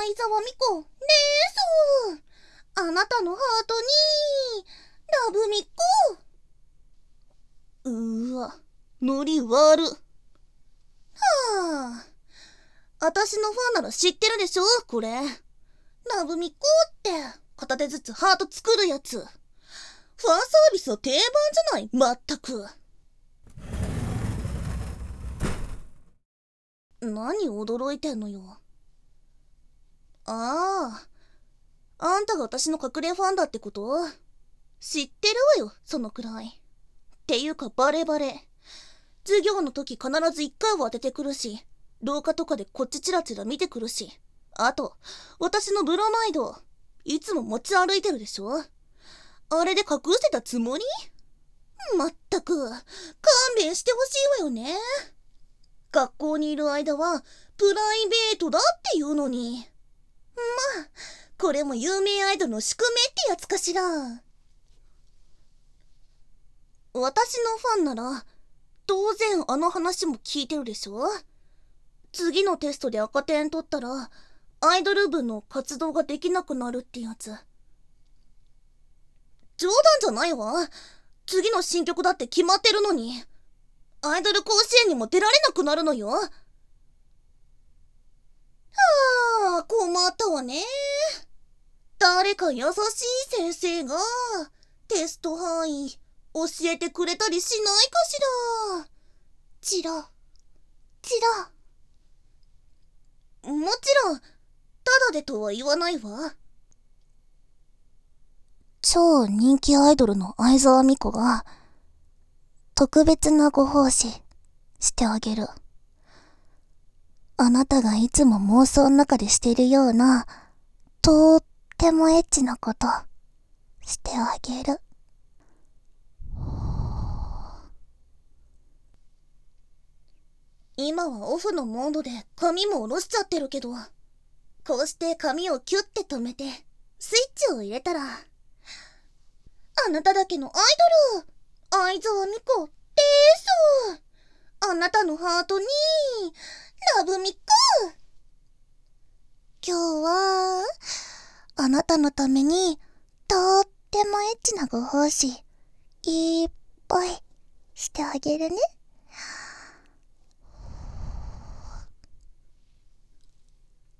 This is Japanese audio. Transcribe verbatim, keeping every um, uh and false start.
相沢美子です。あなたのハートにラブミコ。うーわ、ノリ悪。はあ、私のファンなら知ってるでしょこれ。ラブミコって片手ずつハート作るやつ。ファンサービスの定番じゃない、まったく。何驚いてんのよ。ああ、あんたが私の隠れファンだってこと？知ってるわよ、そのくらい。っていうかバレバレ。授業の時必ず一回は当ててくるし、廊下とかでこっちチラチラ見てくるし、あと私のブロマイドいつも持ち歩いてるでしょ。あれで隠してたつもり？まったく勘弁してほしいわよね。学校にいる間はプライベートだっていうのに。まあこれも有名アイドルの宿命ってやつかしら。私のファンなら当然あの話も聞いてるでしょ。次のテストで赤点取ったらアイドル部の活動ができなくなるってやつ。冗談じゃないわ。次の新曲だって決まってるのに、アイドル甲子園にも出られなくなるのよ。はあ、困ったわね。誰か優しい先生がテスト範囲教えてくれたりしないかしら。チラチラ。もちろんタダでとは言わないわ。超人気アイドルの相沢美子が特別なご奉仕してあげる。あなたがいつも妄想の中でしているようなとってもエッチなことしてあげる。今はオフのモードで髪も下ろしちゃってるけど、こうして髪をキュッて止めてスイッチを入れたら、あなただけのアイドル相沢美子です。あなたのハートにラブミコ。今日はあなたのためにとってもエッチなご奉仕いっぱいしてあげるね。